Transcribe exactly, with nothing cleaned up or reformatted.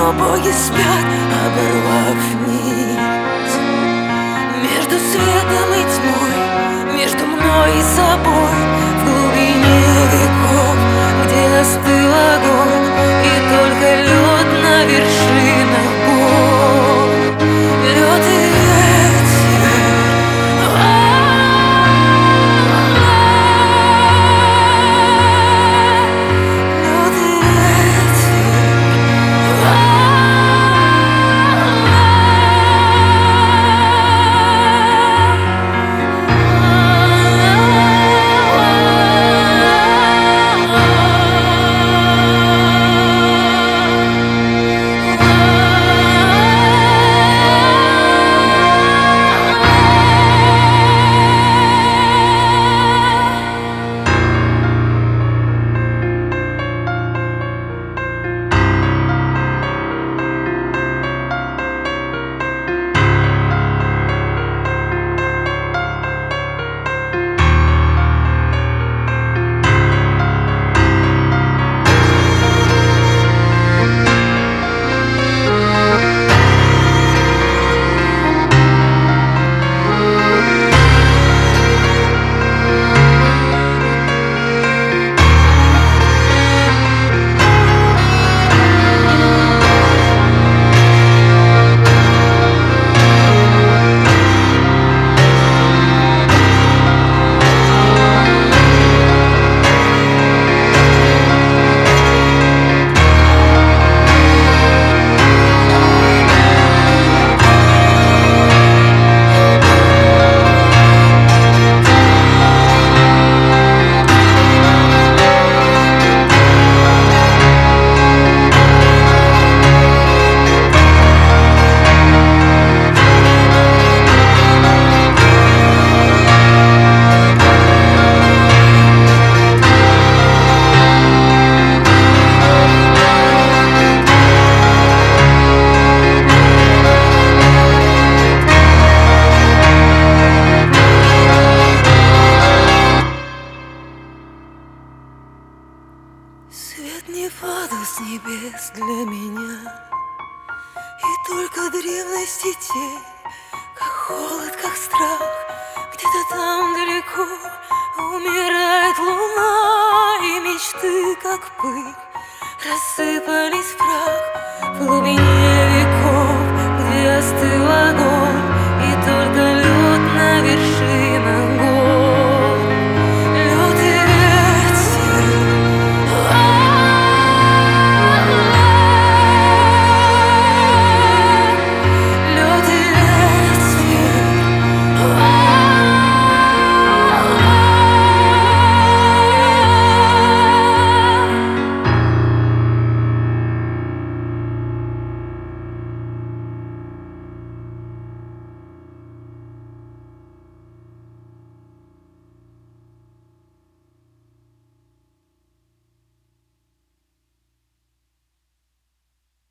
но боги спят, оборвав нить между светом и тьмой, между мной и собой. В глубине веков, где остыл огонь, и только лед на вершинах гор. Лед и ветер, лед и ветер. Свет не падал с небес для меня, и только древность и тень, как холод, как страх. Где-то там далеко умирает луна, и мечты, как пыль, рассыпались в прах в глубине